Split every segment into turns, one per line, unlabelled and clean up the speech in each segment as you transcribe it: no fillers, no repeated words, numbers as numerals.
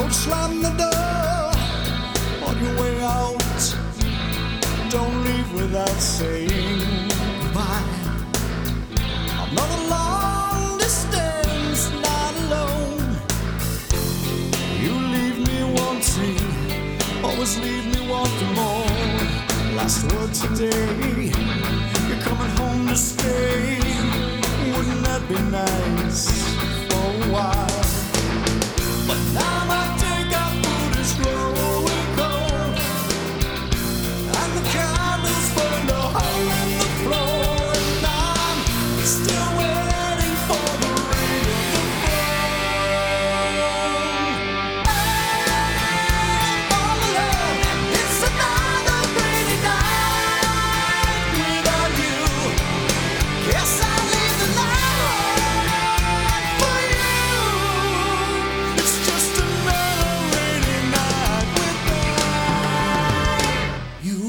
Don't slam the door on your way out. Don't leave without saying goodbye. Another long distance, not alone. You leave me wanting, always leave me wanting more. Last word today, you're coming home to stay. Wouldn't that be nice for a while? But now my takeout food is growing cold, and the candles burn a hole in the floor, and I'm still waiting for the rain to fall. And all alone, it's another rainy night without you. Yes, I leave the light for you. It's just another rainy night without you.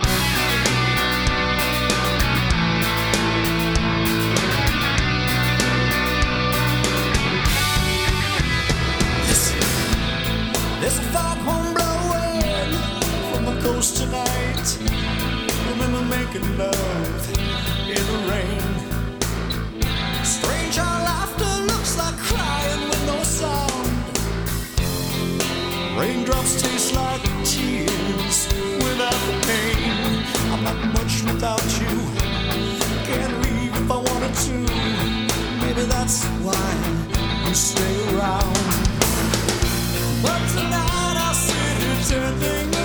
Listen, there's a foghorn blowing from the coast tonight. Remember making love in the rain. Strange how laughter looks like crying with no sound. Raindrops taste like tears without the pain. I'm not much without you. Can't leave if I wanted to. Maybe that's why you stay around. But tonight I'll sit here turning